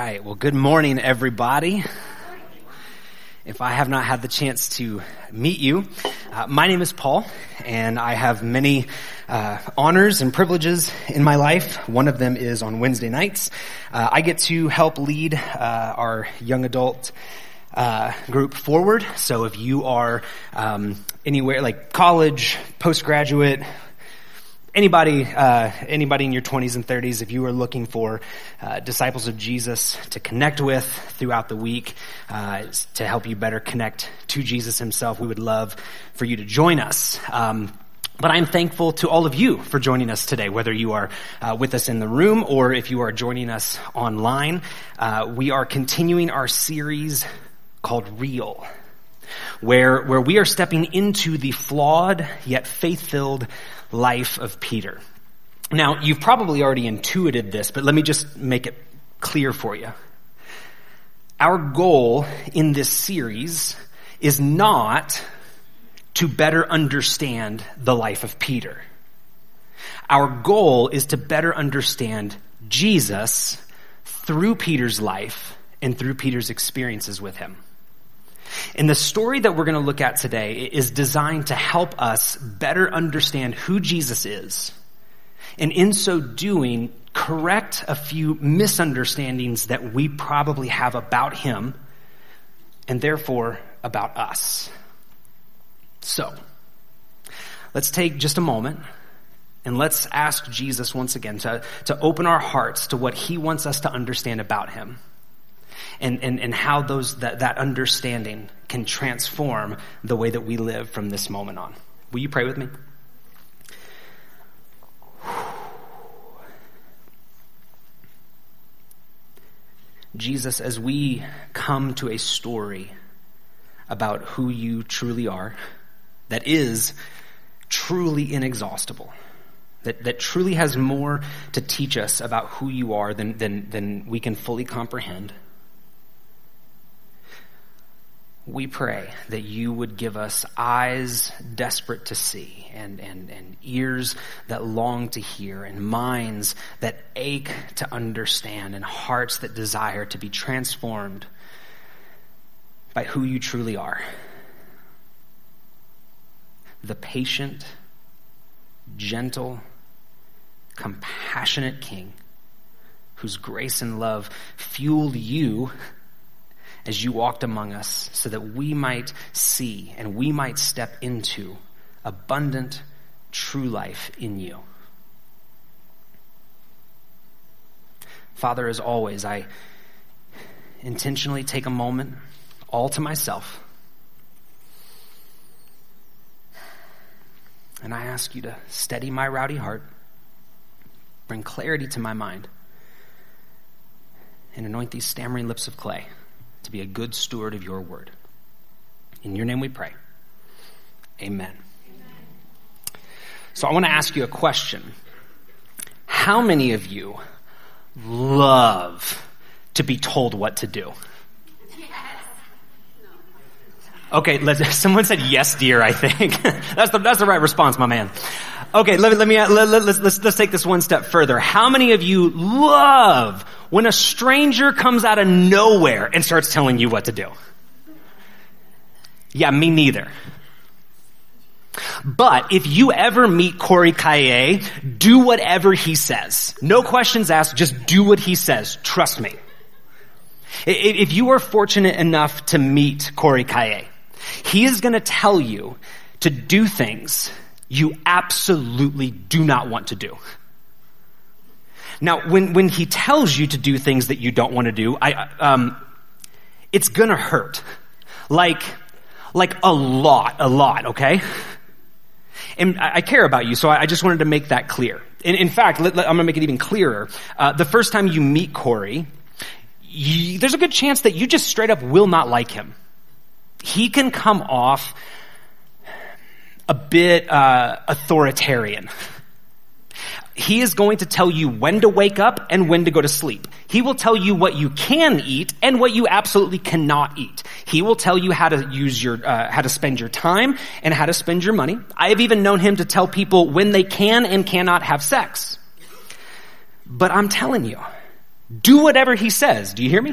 right. Well, good morning, everybody. If I have not had the chance to meet you, my name is Paul, and I have many honors and privileges in my life. One of them is on Wednesday nights. I get to help lead our young adult group forward. So if you are anywhere like college, postgraduate, anybody in your 20s and 30s, if you are looking for disciples of Jesus to connect with throughout the week, to help you better connect to Jesus himself, we would love for you to join us. But I'm thankful to all of you for joining us today, whether you are with us in the room or if you are joining us online. We are continuing our series called Real, where we are stepping into the flawed yet faith-filled life of Peter. Now, you've probably already intuited this, but let me just make it clear for you. Our goal in this series is not to better understand the life of Peter. Our goal is to better understand Jesus through Peter's life and through Peter's experiences with him. And the story that we're going to look at today is designed to help us better understand who Jesus is, and in so doing, correct a few misunderstandings that we probably have about him, and therefore about us. So, let's take just a moment, and let's ask Jesus once again to open our hearts to what he wants us to understand about him. And how that understanding can transform the way that we live from this moment on. Will you pray with me? Jesus, as we come to a story about who you truly are, that is truly inexhaustible, that truly has more to teach us about who you are than we can fully comprehend, we pray that you would give us eyes desperate to see and ears that long to hear and minds that ache to understand and hearts that desire to be transformed by who you truly are. The patient, gentle, compassionate King whose grace and love fueled you as you walked among us so that we might see and we might step into abundant, true life in you. Father, as always, I intentionally take a moment all to myself, and I ask you to steady my rowdy heart, bring clarity to my mind, and anoint these stammering lips of clay to be a good steward of your word. In your name we pray. Amen. So I want to ask you a question. How many of you love to be told what to do? Okay, someone said yes, dear, I think. That's the right response, my man. Okay, let's take this one step further. How many of you love when a stranger comes out of nowhere and starts telling you what to do? Yeah, me neither. But if you ever meet Corey Kaye, do whatever he says. No questions asked, just do what he says. Trust me. If you are fortunate enough to meet Corey Kaye, he is going to tell you to do things you absolutely do not want to do. Now, when he tells you to do things that you don't want to do, it's going to hurt. Like a lot, okay? And I care about you, so I just wanted to make that clear. In fact, I'm going to make it even clearer. The first time you meet Corey, there's a good chance that you just straight up will not like him. He can come off a bit authoritarian. He is going to tell you when to wake up and when to go to sleep. He will tell you what you can eat and what you absolutely cannot eat. He will tell you how to spend your time and how to spend your money. I have even known him to tell people when they can and cannot have sex. But I'm telling you, Do whatever he says. Do you hear me?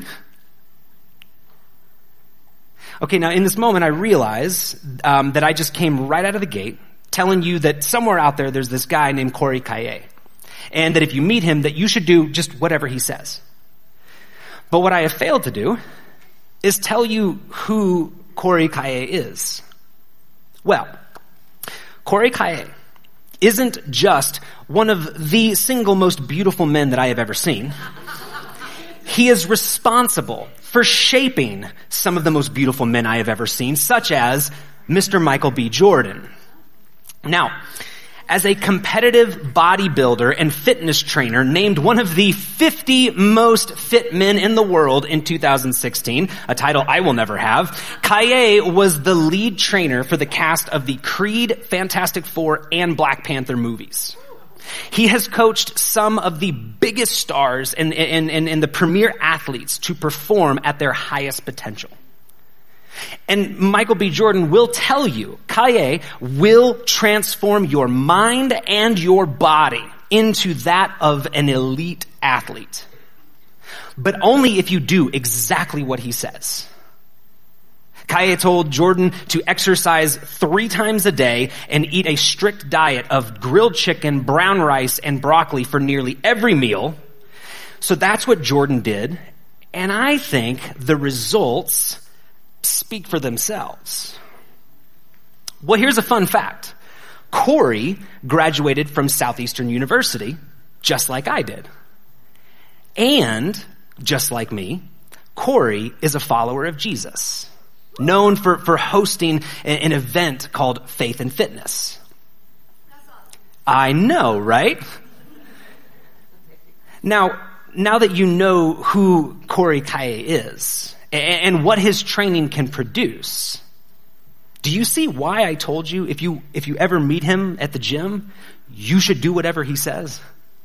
Okay, now in this moment I realize that I just came right out of the gate telling you that somewhere out there's this guy named Corey Kaye. And that if you meet him, that you should do just whatever he says. But what I have failed to do is tell you who Corey Kaye is. Well, Corey Kaye isn't just one of the single most beautiful men that I have ever seen. He is responsible for shaping some of the most beautiful men I have ever seen, such as Mr. Michael B. Jordan. Now, as a competitive bodybuilder and fitness trainer named one of the 50 most fit men in the world in 2016, a title I will never have, Kaye was the lead trainer for the cast of the Creed, Fantastic Four, and Black Panther movies. He has coached some of the biggest stars and the premier athletes to perform at their highest potential. And Michael B. Jordan will tell you, Kaye will transform your mind and your body into that of an elite athlete. But only if you do exactly what he says. Kaye told Jordan to exercise 3 times a day and eat a strict diet of grilled chicken, brown rice, and broccoli for nearly every meal. So that's what Jordan did. And I think the results speak for themselves. Well, here's a fun fact. Corey graduated from Southeastern University, just like I did. And, just like me, Corey is a follower of Jesus, known for hosting an event called Faith and Fitness. I know, right? Now that you know who Corey Kaye is, and what his training can produce, do you see why I told you if you ever meet him at the gym, you should do whatever he says?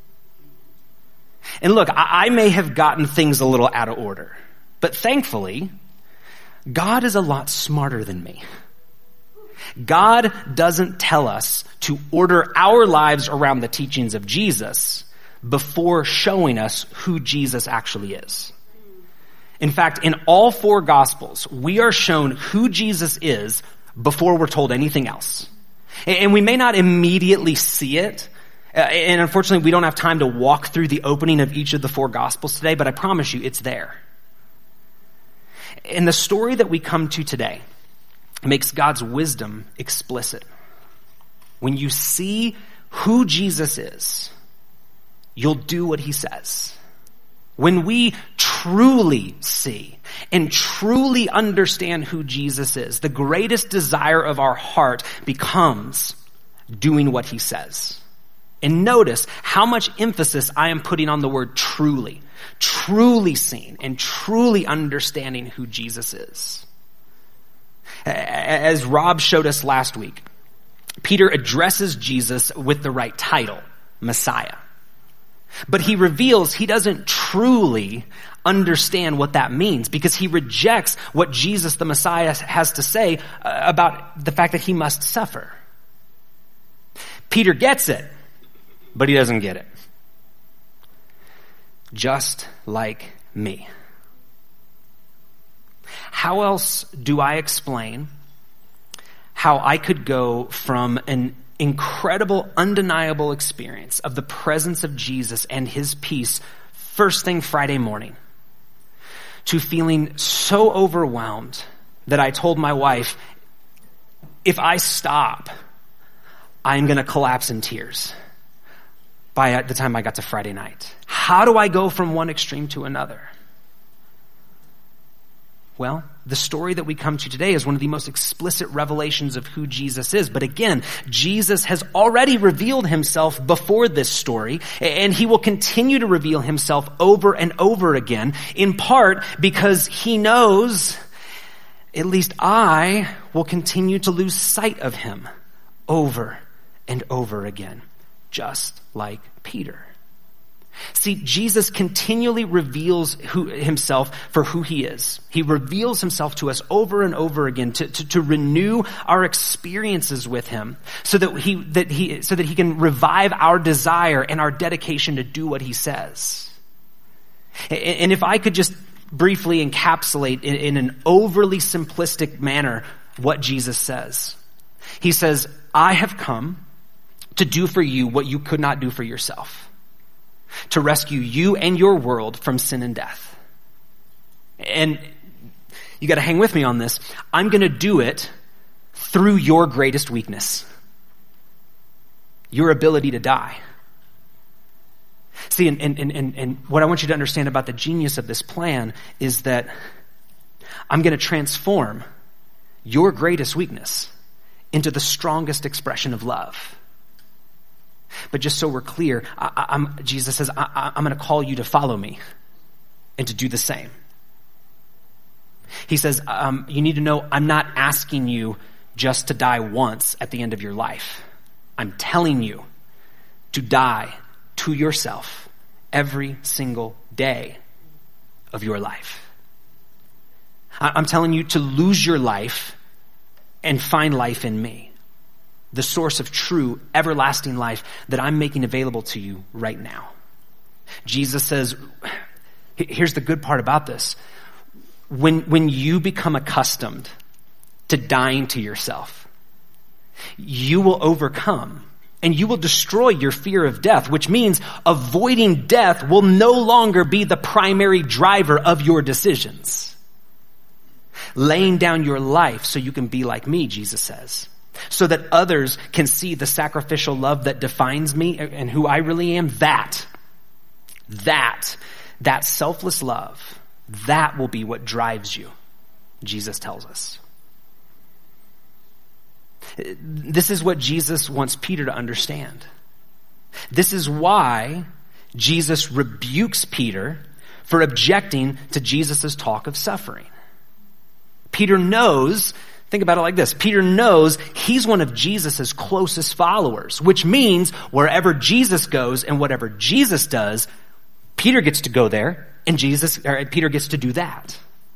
And look, I may have gotten things a little out of order, but thankfully, God is a lot smarter than me. God doesn't tell us to order our lives around the teachings of Jesus before showing us who Jesus actually is. In fact, in all 4 Gospels, we are shown who Jesus is before we're told anything else. And we may not immediately see it. And unfortunately, we don't have time to walk through the opening of each of the 4 Gospels today, but I promise you, it's there. And the story that we come to today makes God's wisdom explicit. When you see who Jesus is, you'll do what he says. When we truly see and truly understand who Jesus is, the greatest desire of our heart becomes doing what he says. And notice how much emphasis I am putting on the word truly. Truly seeing and truly understanding who Jesus is. As Rob showed us last week, Peter addresses Jesus with the right title, Messiah. But he reveals he doesn't truly understand what that means because he rejects what Jesus the Messiah has to say about the fact that he must suffer. Peter gets it, but he doesn't get it. Just like me. How else do I explain how I could go from an incredible, undeniable experience of the presence of Jesus and his peace first thing Friday morning to feeling so overwhelmed that I told my wife, if I stop, I'm going to collapse in tears by the time I got to Friday night? How do I go from one extreme to another? Well, the story that we come to today is one of the most explicit revelations of who Jesus is. But again, Jesus has already revealed himself before this story, and he will continue to reveal himself over and over again, in part because he knows, at least I will continue to lose sight of him over and over again, just like Peter. See, Jesus continually reveals himself for who he is. He reveals himself to us over and over again to renew our experiences with him so that he can revive our desire and our dedication to do what he says. And if I could just briefly encapsulate in an overly simplistic manner what Jesus says. He says, I have come to do for you what you could not do for yourself, to rescue you and your world from sin and death. And you got to hang with me on this. I'm going to do it through your greatest weakness, your ability to die. See, and what I want you to understand about the genius of this plan is that I'm going to transform your greatest weakness into the strongest expression of love. But just so we're clear, Jesus says, I'm going to call you to follow me and to do the same. He says, you need to know I'm not asking you just to die once at the end of your life. I'm telling you to die to yourself every single day of your life. I'm telling you to lose your life and find life in me, the source of true, everlasting life that I'm making available to you right now. Jesus says, here's the good part about this. When you become accustomed to dying to yourself, you will overcome and you will destroy your fear of death, which means avoiding death will no longer be the primary driver of your decisions. Laying down your life so you can be like me, Jesus says, so that others can see the sacrificial love that defines me and who I really am. That selfless love, that will be what drives you, Jesus tells us. This is what Jesus wants Peter to understand. This is why Jesus rebukes Peter for objecting to Jesus' talk of suffering. Peter knows, think about it like this, Peter knows he's one of Jesus' closest followers, which means wherever Jesus goes and whatever Jesus does, Peter gets to go there and Peter gets to do that.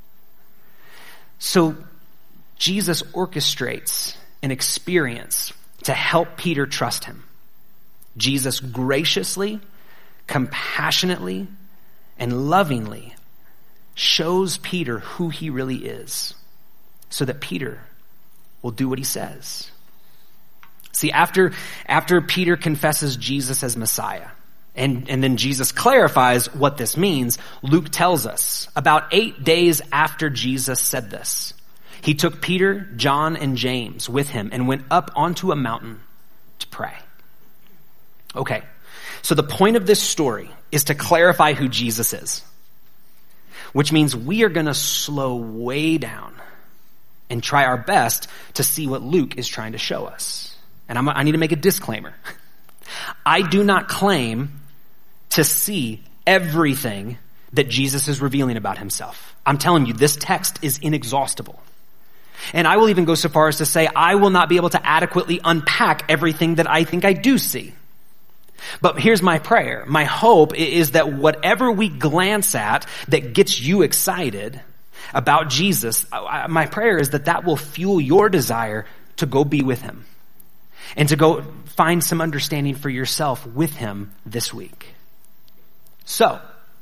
So Jesus orchestrates an experience to help Peter trust him. Jesus graciously, compassionately, and lovingly shows Peter who he really is so that Peter will do what he says. See, after Peter confesses Jesus as Messiah, and then Jesus clarifies what this means, Luke tells us about 8 days after Jesus said this, he took Peter, John, and James with him and went up onto a mountain to pray. Okay, so the point of this story is to clarify who Jesus is, which means we are going to slow way down and try our best to see what Luke is trying to show us. And I need to make a disclaimer. I do not claim to see everything that Jesus is revealing about himself. I'm telling you, this text is inexhaustible. And I will even go so far as to say I will not be able to adequately unpack everything that I think I do see. But here's my prayer. My hope is that whatever we glance at that gets you excited about Jesus, my prayer is that that will fuel your desire to go be with him and to go find some understanding for yourself with him this week. So,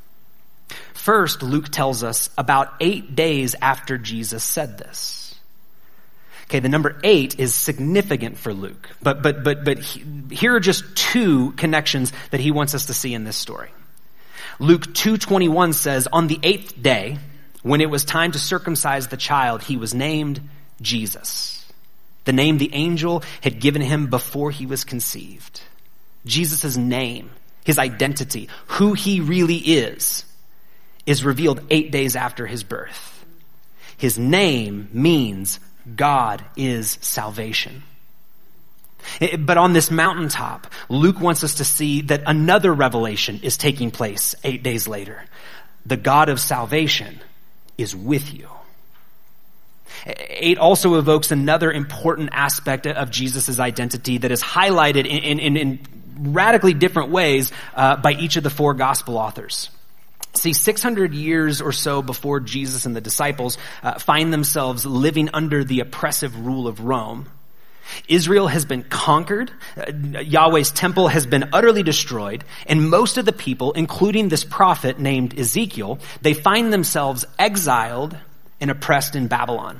first, Luke tells us about 8 days after Jesus said this. Okay, the number 8 is significant for Luke, but here are just two connections that he wants us to see in this story. Luke 2:21 says, on the 8th day, when it was time to circumcise the child, he was named Jesus, the name the angel had given him before he was conceived. Jesus' name, his identity, who he really is revealed 8 days after his birth. His name means God is salvation. But on this mountaintop, Luke wants us to see that another revelation is taking place 8 days later. The God of salvation is with you. 8 also evokes another important aspect of Jesus' identity that is highlighted in radically different ways by each of the 4 gospel authors. See, 600 years or so before Jesus and the disciples find themselves living under the oppressive rule of Rome, Israel has been conquered, Yahweh's temple has been utterly destroyed, and most of the people, including this prophet named Ezekiel, they find themselves exiled and oppressed in Babylon.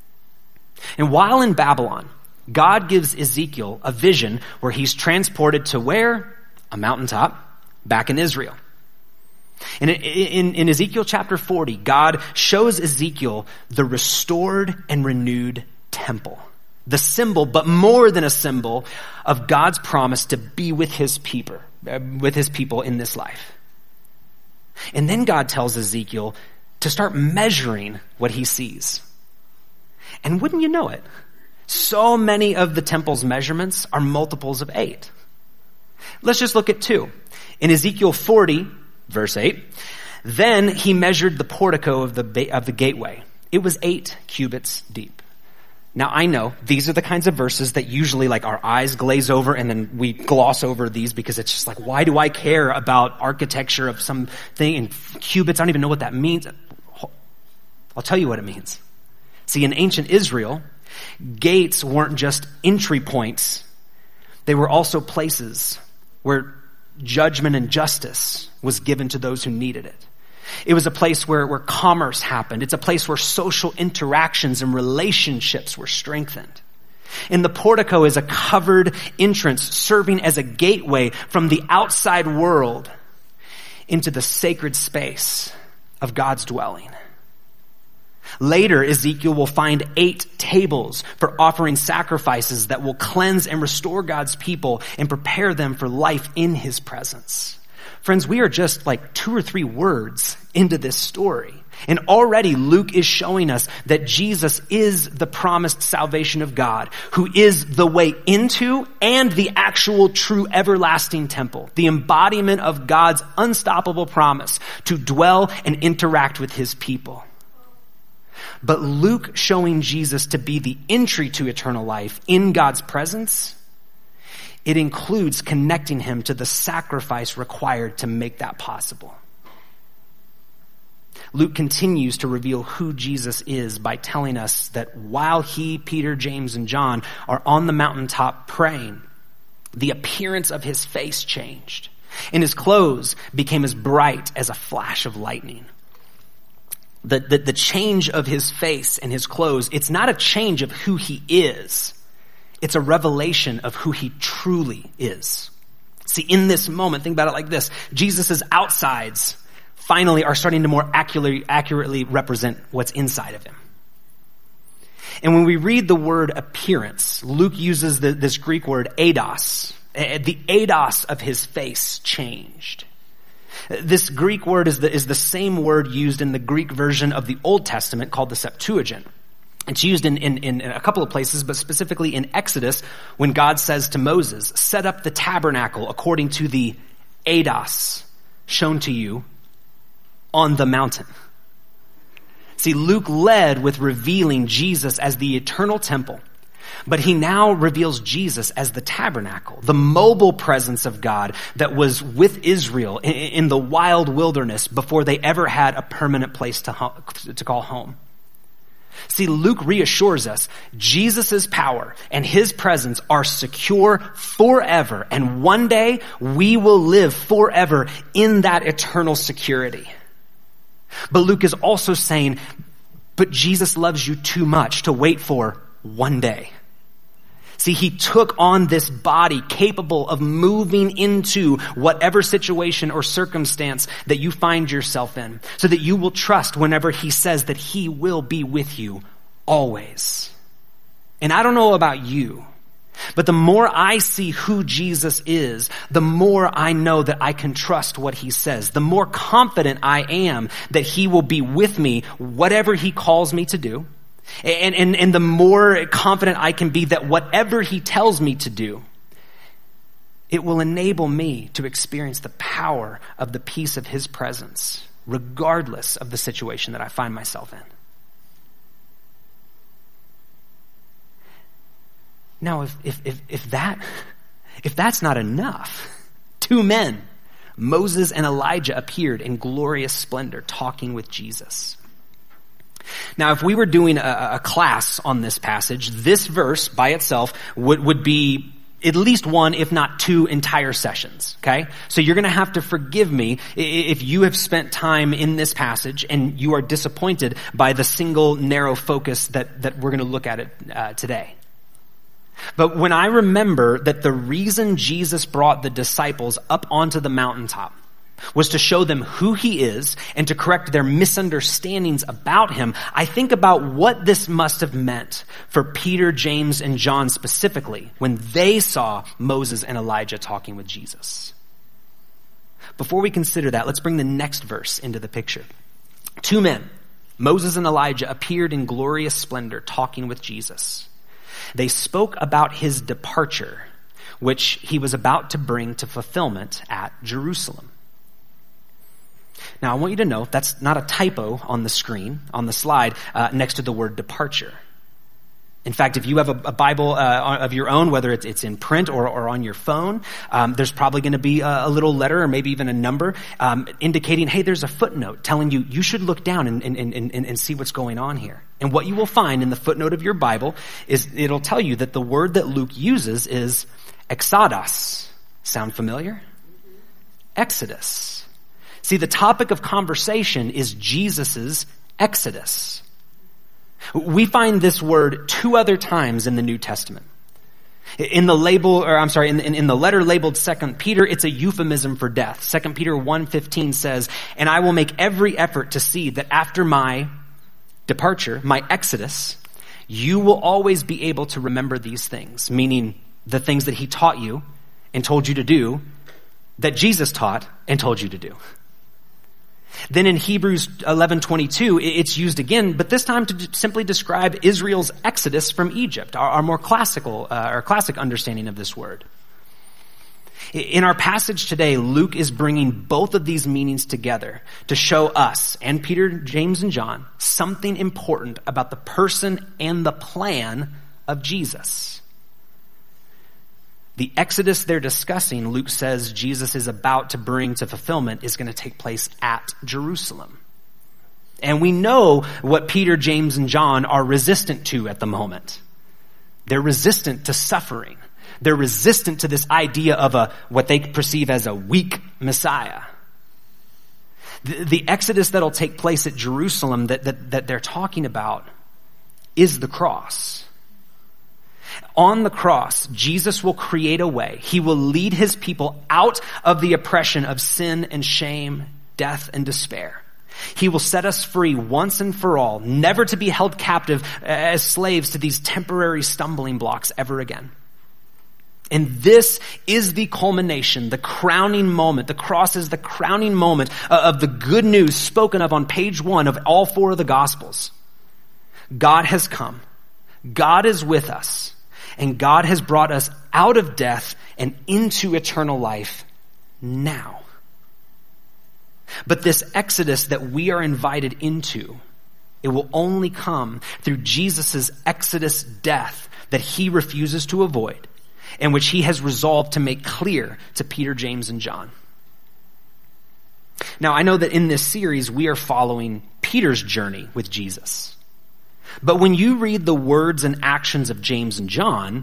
And while in Babylon, God gives Ezekiel a vision where he's transported to where? A mountaintop back in Israel. And in Ezekiel chapter 40, God shows Ezekiel the restored and renewed temple. The symbol, but more than a symbol, of God's promise to be with his people in this life. And then God tells Ezekiel to start measuring what he sees. And wouldn't you know it, so many of the temple's measurements are multiples of 8. Let's just look at 2. In Ezekiel 40, verse 8, then he measured the portico of the gateway. It was 8 cubits deep. Now I know these are the kinds of verses that usually like our eyes glaze over and then we gloss over these because it's just like, why do I care about architecture of something in cubits? I don't even know what that means. I'll tell you what it means. See, in ancient Israel, gates weren't just entry points. They were also places where judgment and justice was given to those who needed it. It was a place where commerce happened. It's a place where social interactions and relationships were strengthened. And the portico is a covered entrance serving as a gateway from the outside world into the sacred space of God's dwelling. Later, Ezekiel will find 8 tables for offering sacrifices that will cleanse and restore God's people and prepare them for life in his presence. Friends, we are just like 2 or 3 words into this story. And already Luke is showing us that Jesus is the promised salvation of God, who is the way into and the actual true everlasting temple, the embodiment of God's unstoppable promise to dwell and interact with his people. But Luke showing Jesus to be the entry to eternal life in God's presence, it includes connecting him to the sacrifice required to make that possible. Luke continues to reveal who Jesus is by telling us that while he, Peter, James, and John are on the mountaintop praying, the appearance of his face changed, and his clothes became as bright as a flash of lightning. The change of his face and his clothes, it's not a change of who he is. It's a revelation of who he truly is. See, in this moment, think about it like this. Jesus' outsides finally are starting to more accurately represent what's inside of him. And when we read the word appearance, Luke uses this Greek word eidos. The eidos of his face changed. This Greek word is the same word used in the Greek version of the Old Testament called the Septuagint. It's used in a couple of places, but specifically in Exodus when God says to Moses, set up the tabernacle according to the eidos shown to you on the mountain. See, Luke led with revealing Jesus as the eternal temple, but he now reveals Jesus as the tabernacle, the mobile presence of God that was with Israel in the wild wilderness before they ever had a permanent place to call home. See, Luke reassures us Jesus' power and his presence are secure forever, and one day we will live forever in that eternal security. But Luke is also saying, but Jesus loves you too much to wait for one day. See, he took on this body capable of moving into whatever situation or circumstance that you find yourself in, so that you will trust whenever he says that he will be with you always. And I don't know about you, but the more I see who Jesus is, the more I know that I can trust what he says. The more confident I am that he will be with me, whatever he calls me to do. And the more confident I can be that whatever he tells me to do, it will enable me to experience the power of the peace of his presence, regardless of the situation that I find myself in. Now, if that's not enough, 2 men, Moses and Elijah, appeared in glorious splendor talking with Jesus. Now, if we were doing a class on this passage, this verse by itself would be at least one, if not two, entire sessions, okay? So you're going to have to forgive me if you have spent time in this passage and you are disappointed by the single narrow focus that we're going to look at it today. But when I remember that the reason Jesus brought the disciples up onto the mountaintop was to show them who he is and to correct their misunderstandings about him, I think about what this must have meant for Peter, James, and John specifically when they saw Moses and Elijah talking with Jesus. Before we consider that, let's bring the next verse into the picture. Two men, Moses and Elijah, appeared in glorious splendor talking with Jesus. They spoke about his departure, which he was about to bring to fulfillment at Jerusalem. Now, I want you to know that's not a typo on the screen, on the slide, next to the word departure. In fact, if you have a Bible of your own, whether it's in print or on your phone, there's probably going to be a little letter or maybe even a number indicating, hey, there's a footnote telling you should look down and see what's going on here. And what you will find in the footnote of your Bible is it'll tell you that the word that Luke uses is exodus. Sound familiar? Exodus. See, the topic of conversation is Jesus's exodus. We find this word two other times in the New Testament. In the letter labeled 2 Peter, it's a euphemism for death. 2 Peter 1:15 says, "And I will make every effort to see that after my departure, my exodus, you will always be able to remember these things," meaning the things that he taught you and told you to do, that Jesus taught and told you to do. Then in Hebrews 11:22, it's used again, but this time to simply describe Israel's exodus from Egypt, our more classic understanding of this word. In our passage today, Luke is bringing both of these meanings together to show us, and Peter, James, and John, something important about the person and the plan of Jesus. The exodus they're discussing, Luke says Jesus is about to bring to fulfillment, is going to take place at Jerusalem. And we know what Peter, James, and John are resistant to at the moment. They're resistant to suffering. They're resistant to this idea of what they perceive as a weak Messiah. The exodus that'll take place at Jerusalem that they're talking about is the cross. On the cross, Jesus will create a way. He will lead his people out of the oppression of sin and shame, death and despair. He will set us free once and for all, never to be held captive as slaves to these temporary stumbling blocks ever again. And this is the culmination, the crowning moment. The cross is the crowning moment of the good news spoken of on page 1 of all 4 of the Gospels. God has come. God is with us. And God has brought us out of death and into eternal life now. But this exodus that we are invited into, it will only come through Jesus' exodus death that he refuses to avoid, and which he has resolved to make clear to Peter, James, and John. Now, I know that in this series, we are following Peter's journey with Jesus. But when you read the words and actions of James and John,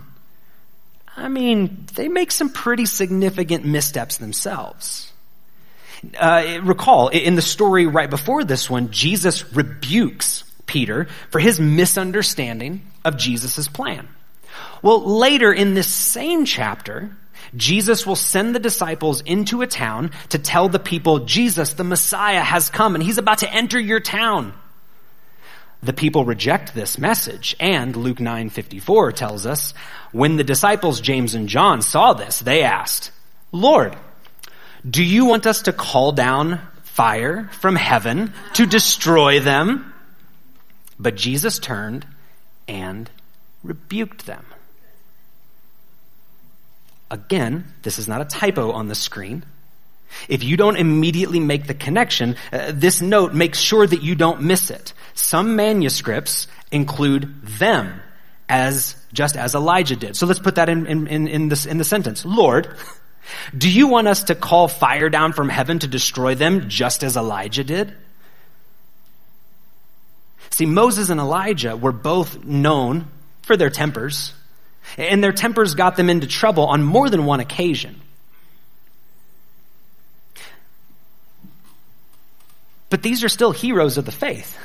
they make some pretty significant missteps themselves. Recall, in the story right before this one, Jesus rebukes Peter for his misunderstanding of Jesus' plan. Well, later in this same chapter, Jesus will send the disciples into a town to tell the people, Jesus, the Messiah, has come and he's about to enter your town. The people reject this message, and Luke 9:54 tells us, when the disciples James and John saw this, they asked, Lord, do you want us to call down fire from heaven to destroy them? But Jesus turned and rebuked them. Again, this is not a typo on the screen. If you don't immediately make the connection, this note makes sure that you don't miss it. Some manuscripts include them just as Elijah did. So let's put that in the sentence. Lord, do you want us to call fire down from heaven to destroy them just as Elijah did? See, Moses and Elijah were both known for their tempers, and their tempers got them into trouble on more than one occasion. But these are still heroes of the faith.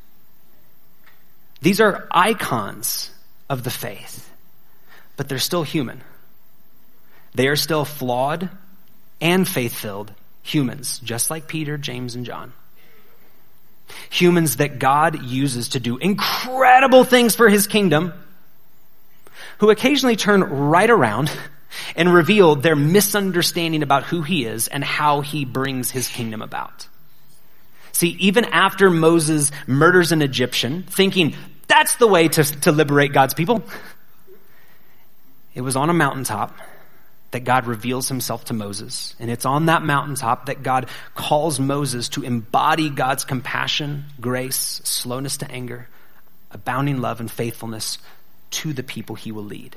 These are icons of the faith, but they're still human. They are still flawed and faith-filled humans, just like Peter, James, and John. Humans that God uses to do incredible things for his kingdom, who occasionally turn right around and reveal their misunderstanding about who he is and how he brings his kingdom about. See, even after Moses murders an Egyptian, thinking that's the way to liberate God's people, it was on a mountaintop that God reveals himself to Moses. And it's on that mountaintop that God calls Moses to embody God's compassion, grace, slowness to anger, abounding love, and faithfulness to the people he will lead.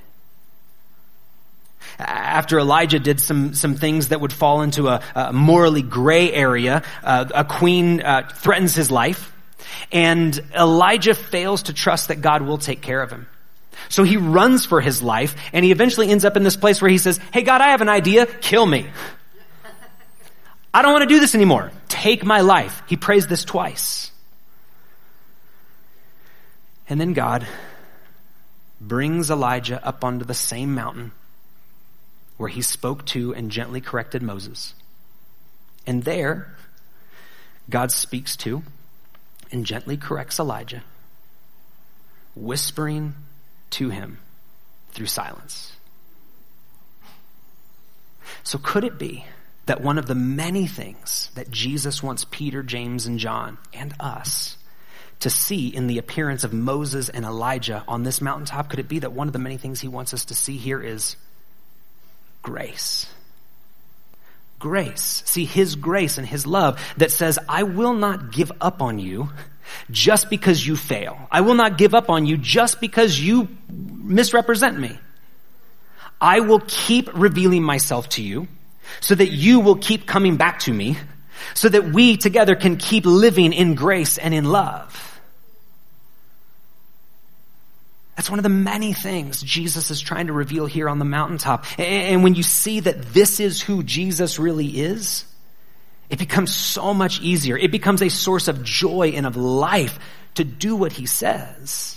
After Elijah did some things that would fall into a morally gray area, a queen threatens his life, and Elijah fails to trust that God will take care of him. So he runs for his life, and he eventually ends up in this place where he says, "Hey God, I have an idea, kill me. I don't want to do this anymore. Take my life." He prays this twice. And then God brings Elijah up onto the same mountain where he spoke to and gently corrected Moses. And there, God speaks to and gently corrects Elijah, whispering to him through silence. So could it be that one of the many things that Jesus wants Peter, James, and John, and us, to see in the appearance of Moses and Elijah on this mountaintop, could it be that one of the many things he wants us to see here is grace? Grace. See, his grace and his love that says, I will not give up on you just because you fail. I will not give up on you just because you misrepresent me. I will keep revealing myself to you so that you will keep coming back to me, so that we together can keep living in grace and in love. That's one of the many things Jesus is trying to reveal here on the mountaintop. And when you see that this is who Jesus really is, it becomes so much easier. It becomes a source of joy and of life to do what he says.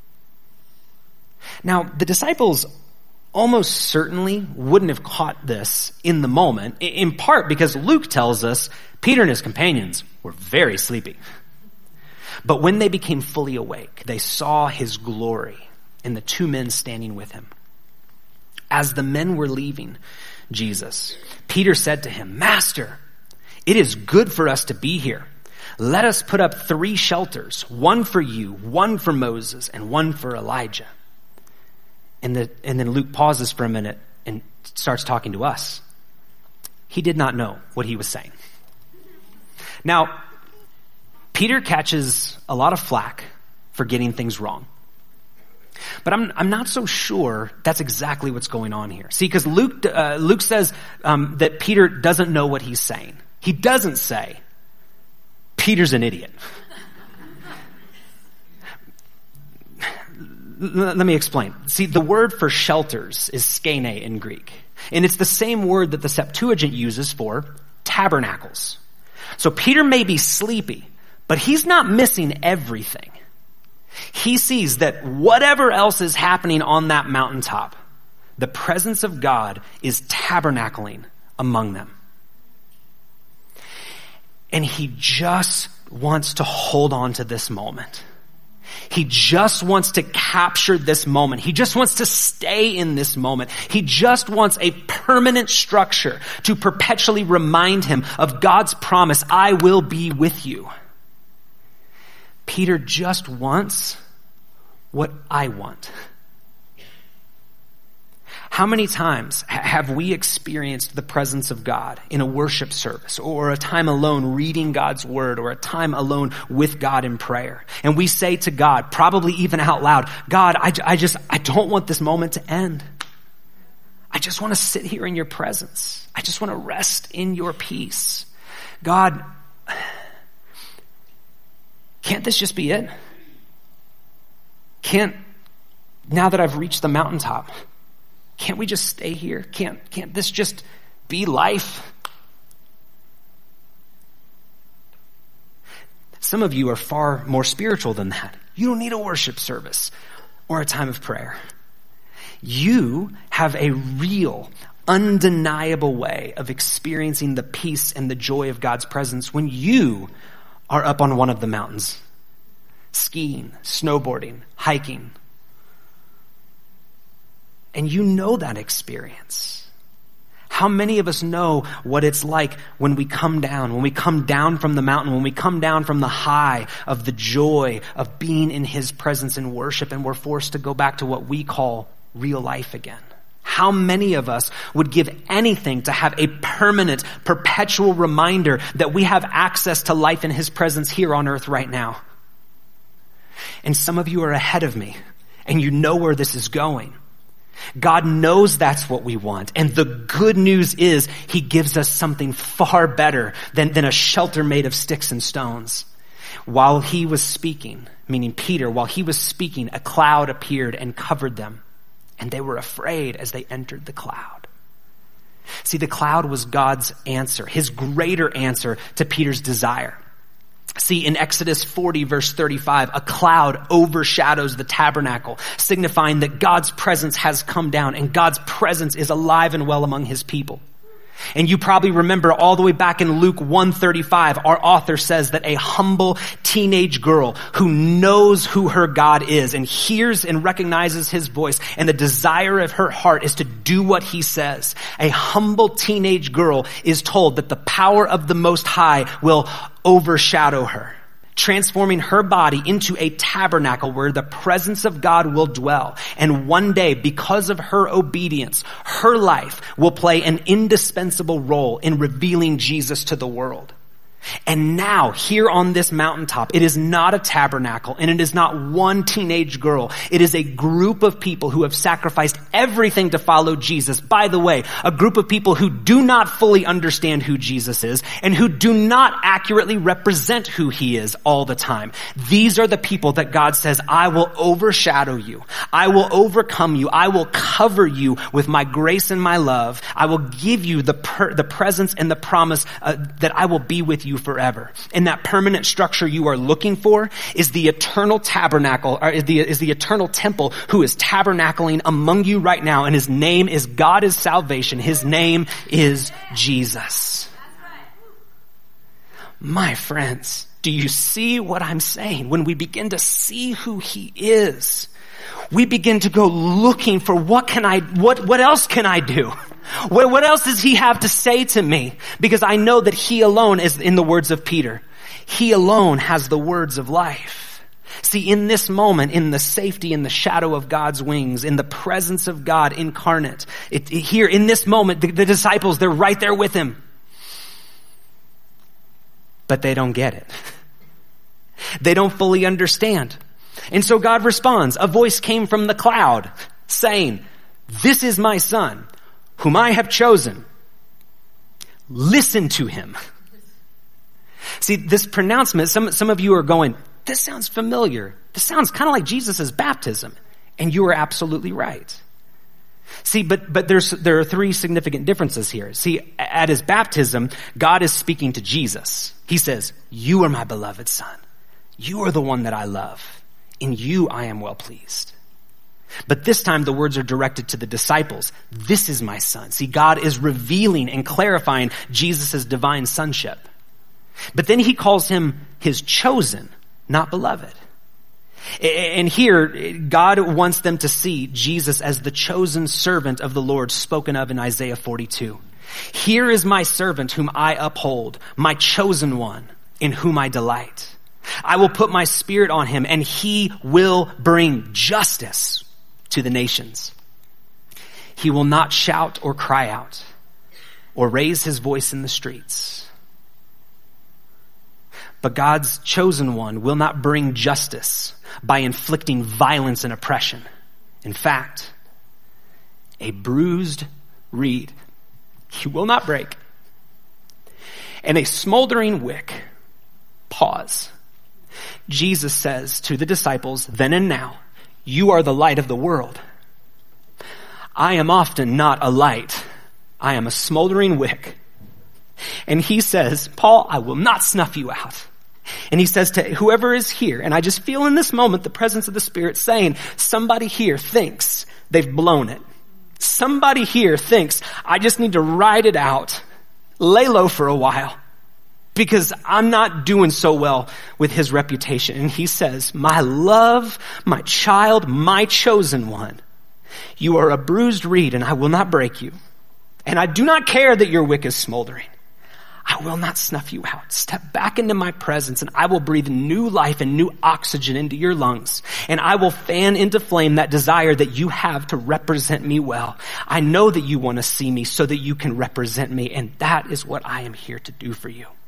Now, the disciples almost certainly wouldn't have caught this in the moment, in part because Luke tells us Peter and his companions were very sleepy. But when they became fully awake, they saw his glory and the two men standing with him. As the men were leaving Jesus, Peter said to him, "Master, it is good for us to be here. Let us put up 3 shelters, one for you, one for Moses, and one for Elijah." And then Luke pauses for a minute and starts talking to us. He did not know what he was saying. Now, Peter catches a lot of flack for getting things wrong. But I'm not so sure that's exactly what's going on here. See, because Luke says that Peter doesn't know what he's saying. He doesn't say, Peter's an idiot. Let me explain. See, the word for shelters is skene in Greek. And it's the same word that the Septuagint uses for tabernacles. So Peter may be sleepy, but he's not missing everything. He sees that whatever else is happening on that mountaintop, the presence of God is tabernacling among them. And he just wants to hold on to this moment. He just wants to capture this moment. He just wants to stay in this moment. He just wants a permanent structure to perpetually remind him of God's promise, I will be with you. Peter just wants what I want. How many times have we experienced the presence of God in a worship service or a time alone reading God's word or a time alone with God in prayer? And we say to God, probably even out loud, God, I don't want this moment to end. I just want to sit here in your presence. I just want to rest in your peace. God, can't this just be it? now that I've reached the mountaintop, can't we just stay here? Can't this just be life? Some of you are far more spiritual than that. You don't need a worship service or a time of prayer. You have a real, undeniable way of experiencing the peace and the joy of God's presence when you are up on one of the mountains, skiing, snowboarding, hiking. And you know that experience. How many of us know what it's like when we come down from the mountain, when we come down from the high of the joy of being in his presence and worship, and we're forced to go back to what we call real life again? How many of us would give anything to have a permanent, perpetual reminder that we have access to life in his presence here on earth right now? And some of you are ahead of me, and you know where this is going. God knows that's what we want. And the good news is he gives us something far better than a shelter made of sticks and stones. While he was speaking, meaning Peter, while he was speaking, a cloud appeared and covered them. And they were afraid as they entered the cloud. See, the cloud was God's answer, his greater answer to Peter's desire. See, in Exodus 40, verse 35, a cloud overshadows the tabernacle, signifying that God's presence has come down and God's presence is alive and well among his people. And you probably remember all the way back in Luke 1:35, our author says that a humble teenage girl who knows who her God is and hears and recognizes his voice, and the desire of her heart is to do what he says. A humble teenage girl is told that the power of the Most High will overshadow her, transforming her body into a tabernacle where the presence of God will dwell. And one day, because of her obedience, her life will play an indispensable role in revealing Jesus to the world. And now, here on this mountaintop, it is not a tabernacle and it is not one teenage girl. It is a group of people who have sacrificed everything to follow Jesus. By the way, a group of people who do not fully understand who Jesus is and who do not accurately represent who he is all the time. These are the people that God says, I will overshadow you. I will overcome you. I will cover you with my grace and my love. I will give you the presence and the promise that I will be with you forever. And that permanent structure you are looking for is the eternal tabernacle, or is the eternal temple who is tabernacling among you right now. And his name is God is salvation. His name is Jesus. My friends, do you see what I'm saying? When we begin to see who he is, we begin to go looking for what else can I do? What else does he have to say to me? Because I know that he alone is, in the words of Peter, he alone has the words of life. See, in this moment, in the safety and the shadow of God's wings, in the presence of God incarnate, here in this moment, the disciples, they're right there with him. But they don't get it. They don't fully understand. And so God responds. A voice came from the cloud saying, "This is my son, whom I have chosen. Listen to him." See, this pronouncement, some of you are going, this sounds familiar. This sounds kind of like Jesus' baptism. And you are absolutely right. See, but there are three significant differences here. See, at his baptism, God is speaking to Jesus. He says, "You are my beloved son. You are the one that I love. In you I am well pleased." But this time the words are directed to the disciples. This is my son. See, God is revealing and clarifying Jesus' divine sonship. But then he calls him his chosen, not beloved. And here, God wants them to see Jesus as the chosen servant of the Lord spoken of in Isaiah 42. Here is my servant whom I uphold, my chosen one in whom I delight. I will put my spirit on him and he will bring justice to the nations. He will not shout or cry out or raise his voice in the streets. But God's chosen one will not bring justice by inflicting violence and oppression. In fact, a bruised reed he will not break, and a smoldering wick, pause. Jesus says to the disciples, then and now, You are the light of the world. I am often not a light. I am a smoldering wick. And he says, Paul, I will not snuff you out. And he says to whoever is here, and I just feel in this moment the presence of the Spirit saying, somebody here thinks they've blown it. Somebody here thinks, I just need to ride it out, lay low for a while, because I'm not doing so well with his reputation. And he says, my love, my child, my chosen one, you are a bruised reed and I will not break you. And I do not care that your wick is smoldering. I will not snuff you out. Step back into my presence and I will breathe new life and new oxygen into your lungs. And I will fan into flame that desire that you have to represent me well. I know that you want to see me so that you can represent me. And that is what I am here to do for you.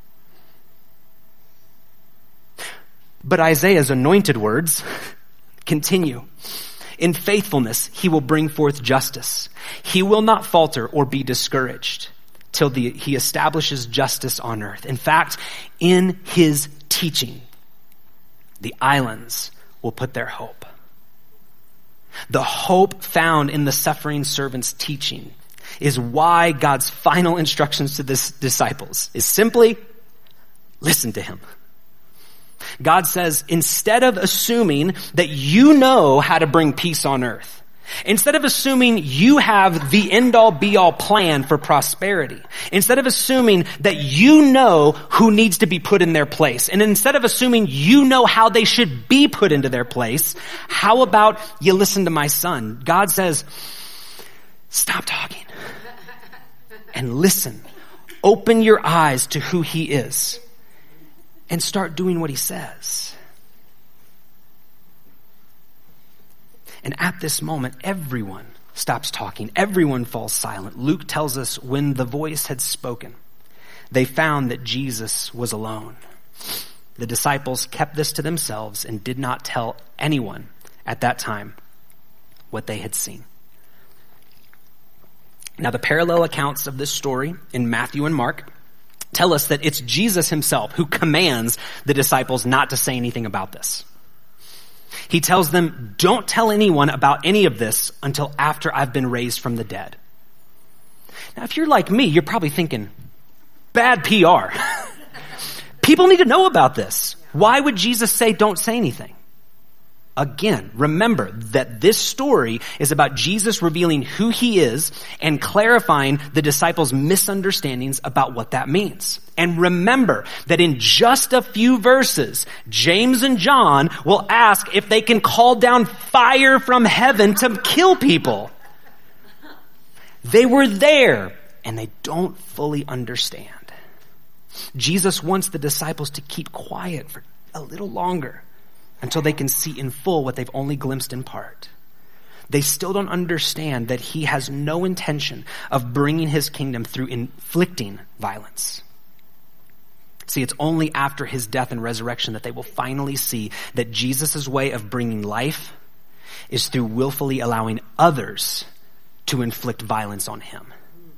But Isaiah's anointed words continue. In faithfulness, he will bring forth justice. He will not falter or be discouraged till he establishes justice on earth. In fact, in his teaching, the islands will put their hope. The hope found in the suffering servant's teaching is why God's final instructions to his disciples is simply listen to him. God says, instead of assuming that you know how to bring peace on earth, instead of assuming you have the end-all be-all plan for prosperity, instead of assuming that you know who needs to be put in their place, and instead of assuming you know how they should be put into their place, how about you listen to my son? God says, stop talking and listen. Open your eyes to who he is and start doing what he says. And at this moment, everyone stops talking. Everyone falls silent. Luke tells us when the voice had spoken, they found that Jesus was alone. The disciples kept this to themselves and did not tell anyone at that time what they had seen. Now, the parallel accounts of this story in Matthew and Mark tell us that it's Jesus himself who commands the disciples not to say anything about this. He tells them, don't tell anyone about any of this until after I've been raised from the dead. Now, if you're like me, you're probably thinking, bad PR. People need to know about this. Why would Jesus say, don't say anything? Again, remember that this story is about Jesus revealing who he is and clarifying the disciples' misunderstandings about what that means. And remember that in just a few verses, James and John will ask if they can call down fire from heaven to kill people. They were there and they don't fully understand. Jesus wants the disciples to keep quiet for a little longer, until they can see in full what they've only glimpsed in part. They still don't understand that he has no intention of bringing his kingdom through inflicting violence. See, it's only after his death and resurrection that they will finally see that Jesus' way of bringing life is through willfully allowing others to inflict violence on him.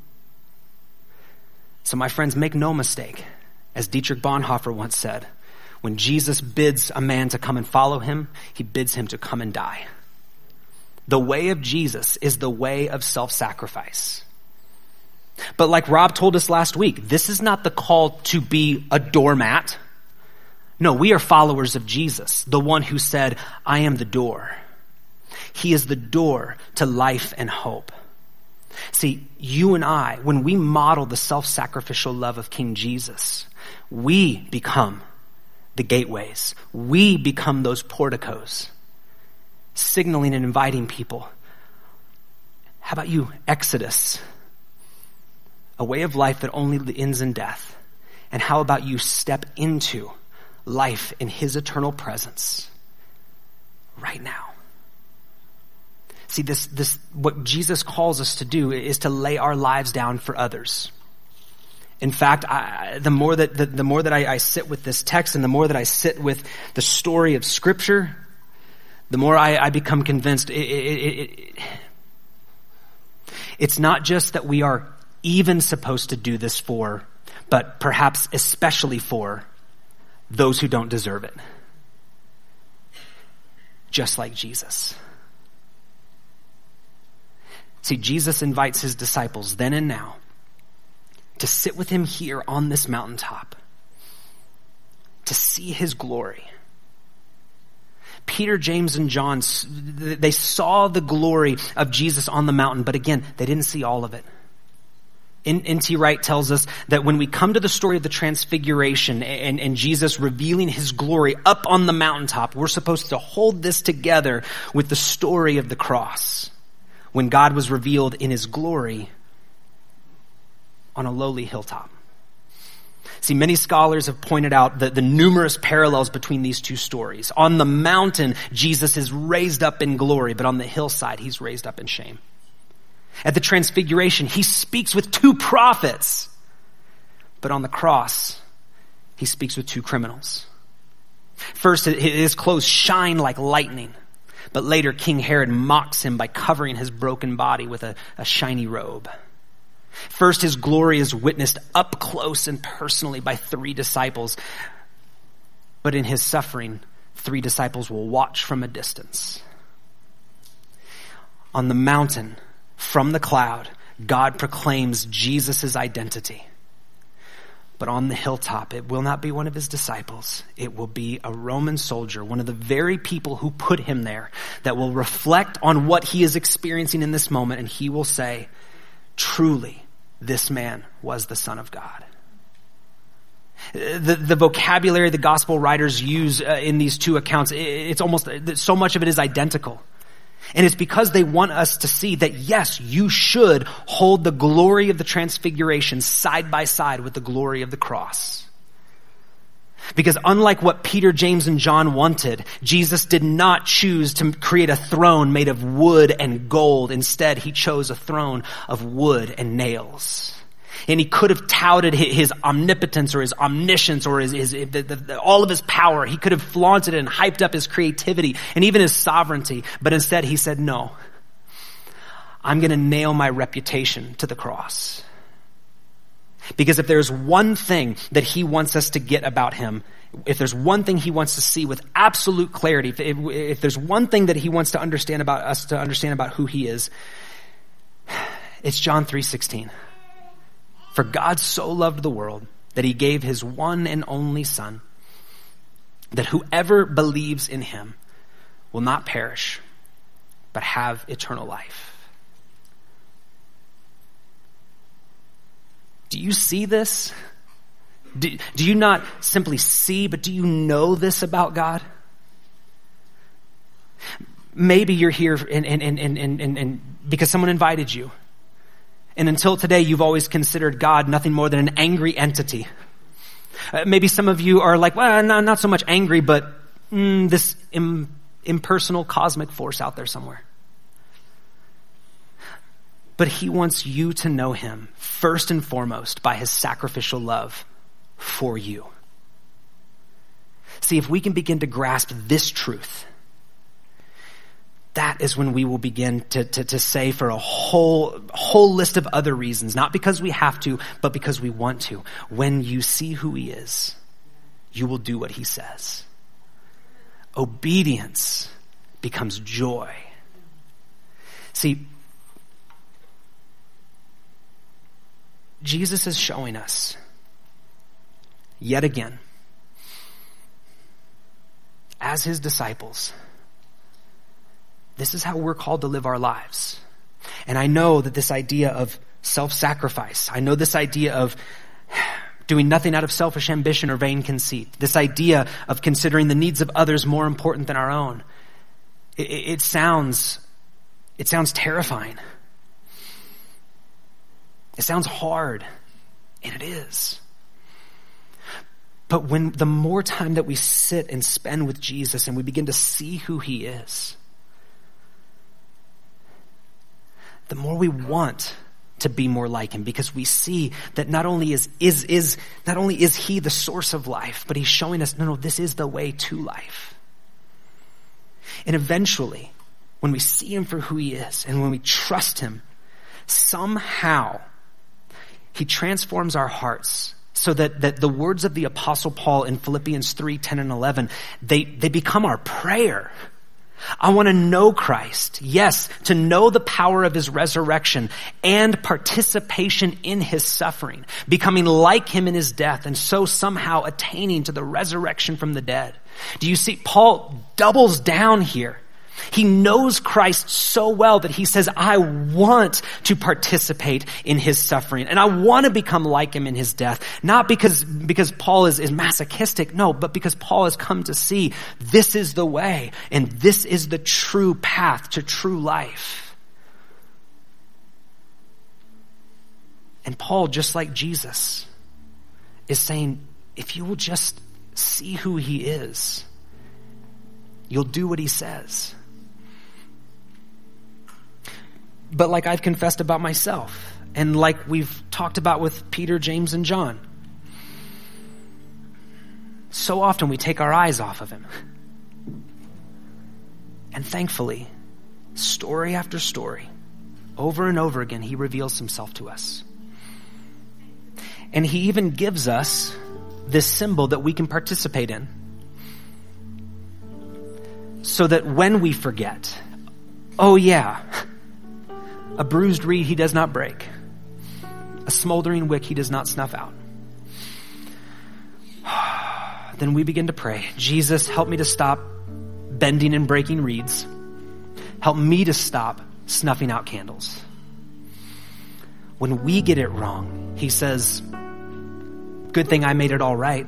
So my friends, make no mistake. As Dietrich Bonhoeffer once said, when Jesus bids a man to come and follow him, he bids him to come and die. The way of Jesus is the way of self-sacrifice. But like Rob told us last week, this is not the call to be a doormat. No, we are followers of Jesus, the one who said, I am the door. He is the door to life and hope. See, you and I, when we model the self-sacrificial love of King Jesus, we become the gateways. We become those porticos, signaling and inviting people. How about you, Exodus? A way of life that only ends in death. And how about you step into life in his eternal presence right now? See, this what Jesus calls us to do is to lay our lives down for others. In fact, the more that I sit with this text and the more that I sit with the story of Scripture, the more I become convinced it's not just that we are even supposed to do this for, but perhaps especially for those who don't deserve it. Just like Jesus. See, Jesus invites his disciples then and now to sit with him here on this mountaintop, to see his glory. Peter, James, and John, they saw the glory of Jesus on the mountain, but again, they didn't see all of it. N.T. Wright tells us that when we come to the story of the Transfiguration and Jesus revealing his glory up on the mountaintop, we're supposed to hold this together with the story of the cross, when God was revealed in his glory on a lowly hilltop. See, many scholars have pointed out the numerous parallels between these two stories. On the mountain, Jesus is raised up in glory, but on the hillside, he's raised up in shame. At the Transfiguration, he speaks with two prophets, but on the cross, he speaks with two criminals. First, his clothes shine like lightning, but later King Herod mocks him by covering his broken body with a shiny robe. First, his glory is witnessed up close and personally by 3 disciples, but in his suffering, 3 disciples will watch from a distance. On the mountain, from the cloud, God proclaims Jesus' identity. But on the hilltop, it will not be one of his disciples. It will be a Roman soldier, one of the very people who put him there, that will reflect on what he is experiencing in this moment, and he will say, truly, this man was the Son of God. The vocabulary the gospel writers use in these two accounts, it's almost, so much of it is identical. And it's because they want us to see that, yes, you should hold the glory of the Transfiguration side by side with the glory of the cross. Because unlike what Peter, James, and John wanted, Jesus did not choose to create a throne made of wood and gold. Instead, he chose a throne of wood and nails. And he could have touted his omnipotence or his omniscience or all of his power. He could have flaunted it and hyped up his creativity and even his sovereignty. But instead he said, no, I'm going to nail my reputation to the cross. Because if there's one thing that he wants us to get about him, if there's one thing he wants to see with absolute clarity, if there's one thing that he wants to understand about us, to understand about who he is, it's John 3:16. For God so loved the world that he gave his one and only Son, that whoever believes in him will not perish, but have eternal life. Do you see this? Do you not simply see, but do you know this about God? Maybe you're here and because someone invited you. And until today, you've always considered God nothing more than an angry entity. Maybe some of you are like, well, not so much angry, but this impersonal cosmic force out there somewhere. But he wants you to know him first and foremost by his sacrificial love for you. See, if we can begin to grasp this truth, that is when we will begin to say for a whole list of other reasons, not because we have to, but because we want to. When you see who he is, you will do what he says. Obedience becomes joy. See, Jesus is showing us yet again, as his disciples, this is how we're called to live our lives. And I know that this idea of self-sacrifice, I know this idea of doing nothing out of selfish ambition or vain conceit, this idea of considering the needs of others more important than our own, it sounds terrifying. It sounds hard, and it is. But when the more time that we sit and spend with Jesus and we begin to see who he is, the more we want to be more like him, because we see that not only is he the source of life, but he's showing us, no, this is the way to life. And eventually, when we see him for who he is and when we trust him, somehow he transforms our hearts so that the words of the Apostle Paul in Philippians 3:10 and 11, they become our prayer. I want to know Christ. Yes, to know the power of his resurrection and participation in his suffering, becoming like him in his death, and so somehow attaining to the resurrection from the dead. Do you see? Paul doubles down here. He knows Christ so well that he says, I want to participate in his suffering, and I want to become like him in his death. Not because Paul is masochistic, no, but because Paul has come to see this is the way, and this is the true path to true life. And Paul, just like Jesus, is saying, if you will just see who he is, you'll do what he says. But like I've confessed about myself, and like we've talked about with Peter, James, and John, so often we take our eyes off of him. And thankfully, story after story, over and over again, he reveals himself to us. And he even gives us this symbol that we can participate in, so that when we forget, oh yeah, a bruised reed he does not break, a smoldering wick he does not snuff out. Then we begin to pray, Jesus, help me to stop bending and breaking reeds. Help me to stop snuffing out candles. When we get it wrong, he says, good thing I made it all right.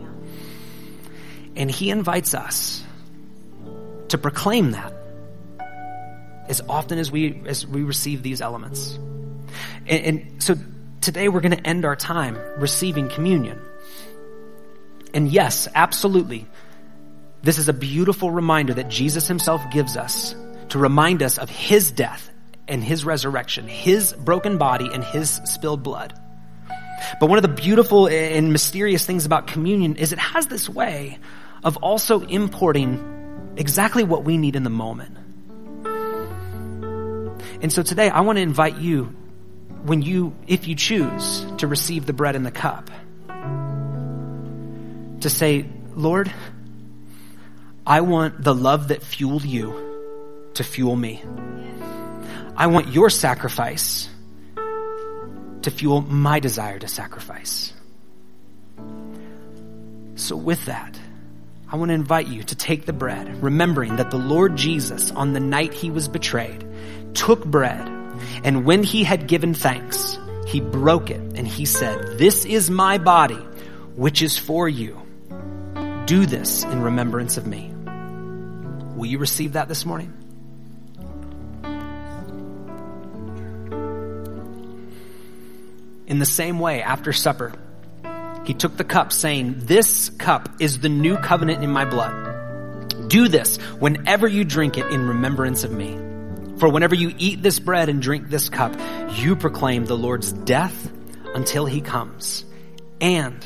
And he invites us to proclaim that as often as we receive these elements. And so today we're going to end our time receiving communion. And yes, absolutely, this is a beautiful reminder that Jesus himself gives us to remind us of his death and his resurrection, his broken body and his spilled blood. But one of the beautiful and mysterious things about communion is it has this way of also importing exactly what we need in the moment. And so today I want to invite you, if you choose to receive the bread and the cup, to say, Lord, I want the love that fueled you to fuel me. I want your sacrifice to fuel my desire to sacrifice. So with that, I want to invite you to take the bread, remembering that the Lord Jesus, on the night he was betrayed, took bread, and when he had given thanks, he broke it, and he said, this is my body, which is for you. Do this in remembrance of me. Will you receive that this morning? In the same way, after supper, he took the cup, saying, this cup is the new covenant in my blood. Do this whenever you drink it in remembrance of me. For whenever you eat this bread and drink this cup, you proclaim the Lord's death until he comes. And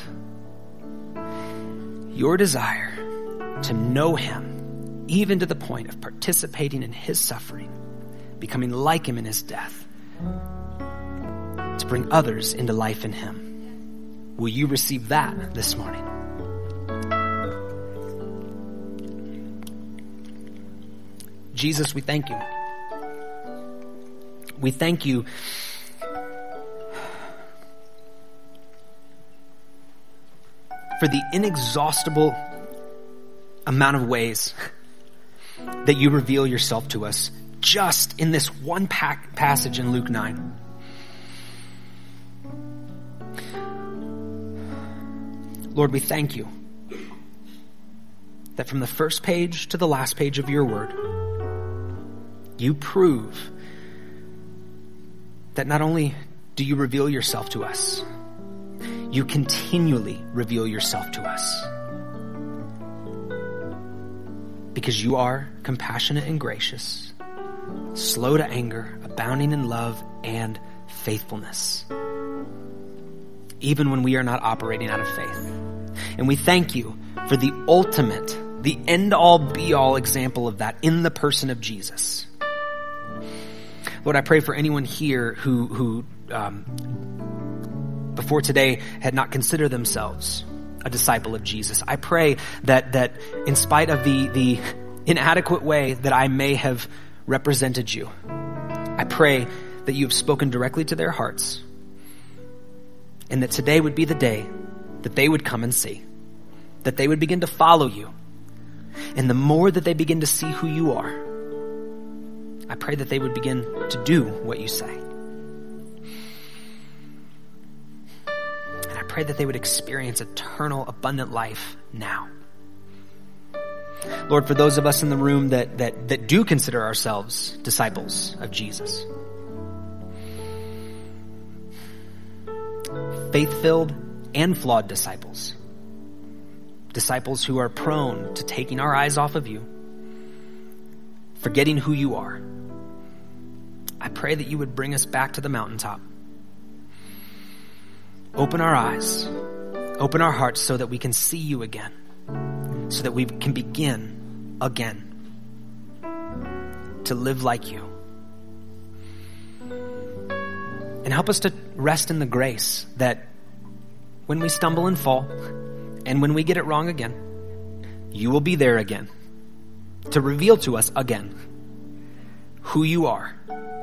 your desire to know him, even to the point of participating in his suffering, becoming like him in his death, to bring others into life in him. Will you receive that this morning? Jesus, we thank you. We thank you for the inexhaustible amount of ways that you reveal yourself to us just in this one passage in Luke 9. Lord, we thank you that from the first page to the last page of your word, you prove that not only do you reveal yourself to us, you continually reveal yourself to us. Because you are compassionate and gracious, slow to anger, abounding in love and faithfulness, even when we are not operating out of faith. And we thank you for the ultimate, the end-all, be-all example of that in the person of Jesus. Lord, I pray for anyone here who before today had not considered themselves a disciple of Jesus. I pray that in spite of the inadequate way that I may have represented you. I pray that you have spoken directly to their hearts, and that today would be the day that they would come and see, that they would begin to follow you. And the more that they begin to see who you are, I pray that they would begin to do what you say. And I pray that they would experience eternal, abundant life now. Lord, for those of us in the room that do consider ourselves disciples of Jesus, faith-filled and flawed disciples who are prone to taking our eyes off of you, forgetting who you are, I pray that you would bring us back to the mountaintop. Open our eyes, open our hearts so that we can see you again, so that we can begin again to live like you. And help us to rest in the grace that when we stumble and fall, and when we get it wrong again, you will be there again to reveal to us again who you are.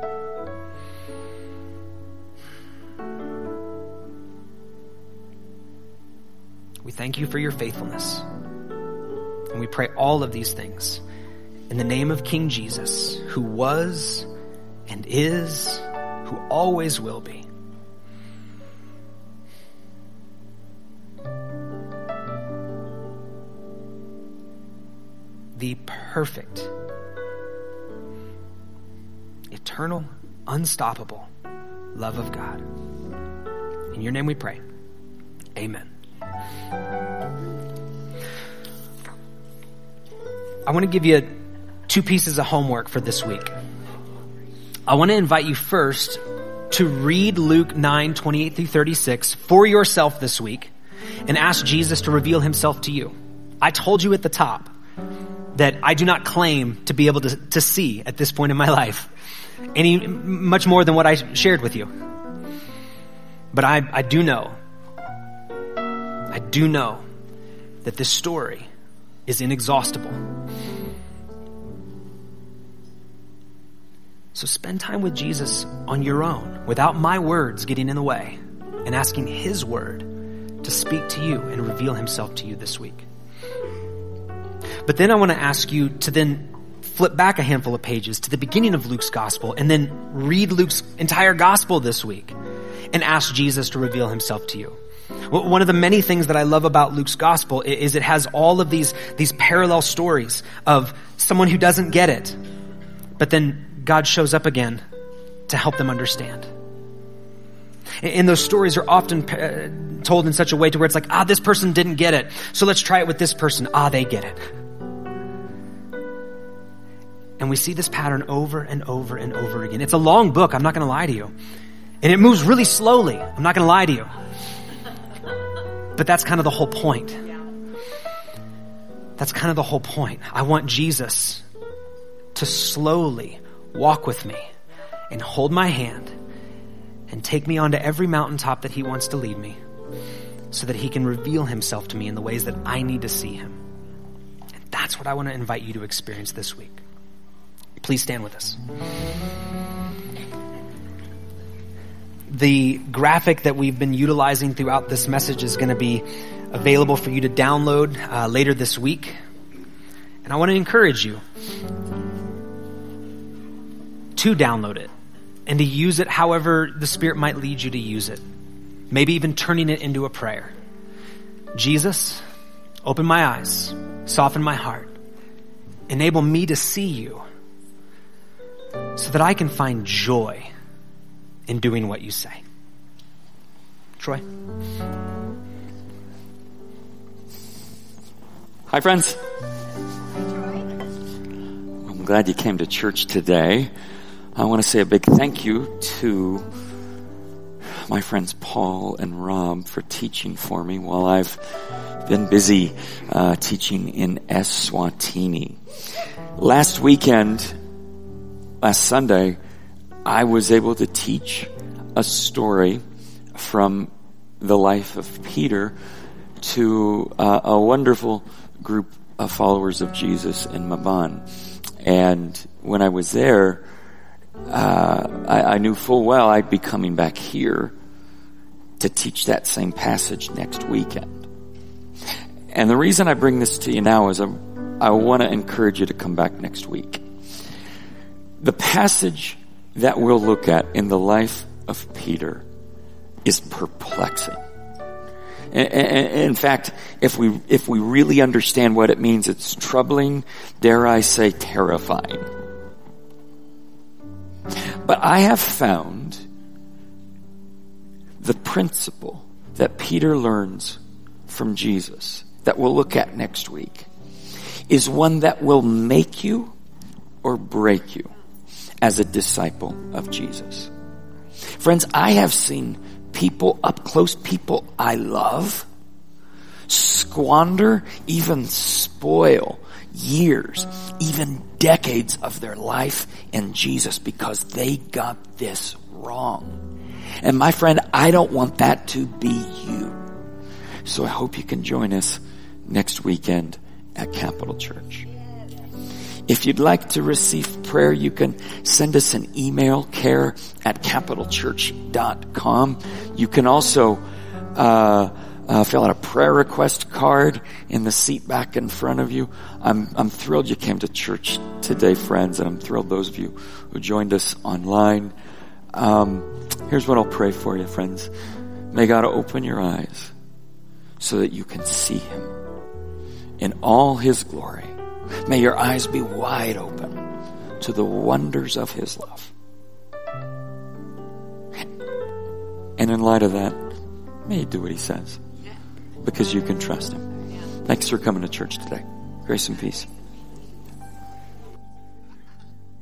We thank you for your faithfulness. And we pray all of these things in the name of King Jesus, who was and is, who always will be. The perfect, eternal, unstoppable love of God. In your name we pray. Amen. I want to give you 2 pieces of homework for this week. I want to invite you first to read Luke 9:28 through 36 for yourself this week and ask Jesus to reveal himself to you. I told you at the top that I do not claim to be able to see at this point in my life much more than what I shared with you. But I do know that this story is inexhaustible. So spend time with Jesus on your own, without my words getting in the way, and asking his word to speak to you and reveal himself to you this week. But then I want to ask you to then flip back a handful of pages to the beginning of Luke's gospel and then read Luke's entire gospel this week and ask Jesus to reveal himself to you. One of the many things that I love about Luke's gospel is it has all of these parallel stories of someone who doesn't get it, but then God shows up again to help them understand. And those stories are often told in such a way to where it's like, this person didn't get it, so let's try it with this person. They get it. And we see this pattern over and over and over again. It's a long book, I'm not going to lie to you. And it moves really slowly, I'm not going to lie to you. But that's kind of the whole point. That's kind of the whole point. I want Jesus to slowly walk with me and hold my hand and take me onto every mountaintop that he wants to lead me so that he can reveal himself to me in the ways that I need to see him. And that's what I want to invite you to experience this week. Please stand with us. The graphic that we've been utilizing throughout this message is going to be available for you to download later this week. And I want to encourage you to download it and to use it however the Spirit might lead you to use it. Maybe even turning it into a prayer. Jesus, open my eyes, soften my heart, enable me to see you so that I can find joy in doing what you say. Troy. Hi, friends. I'm glad you came to church today. I want to say a big thank you to my friends Paul and Rob for teaching for me while I've been busy teaching in Eswatini. Last Sunday, I was able to teach a story from the life of Peter to a wonderful group followers of Jesus in Mabon. And when I was there, I knew full well I'd be coming back here to teach that same passage next weekend. And the reason I bring this to you now is I want to encourage you to come back next week. The passage that we'll look at in the life of Peter is perplexing. In fact, if we really understand what it means, it's troubling, dare I say, terrifying. But I have found the principle that Peter learns from Jesus that we'll look at next week is one that will make you or break you as a disciple of Jesus. Friends, I have seen people up close, people I love, squander, even spoil years, even decades of their life in Jesus because they got this wrong. And my friend, I don't want that to be you. So I hope you can join us next weekend at Capital Church. If you'd like to receive prayer, you can send us an email, care@capitalchurch.com. You can also fill out a prayer request card in the seat back in front of you. I'm thrilled you came to church today, friends, and I'm thrilled those of you who joined us online. Here's what I'll pray for you, friends. May God open your eyes so that you can see Him in all His glory. May your eyes be wide open to the wonders of His love. And in light of that, may you do what He says, because you can trust Him. Thanks for coming to church today. Grace and peace.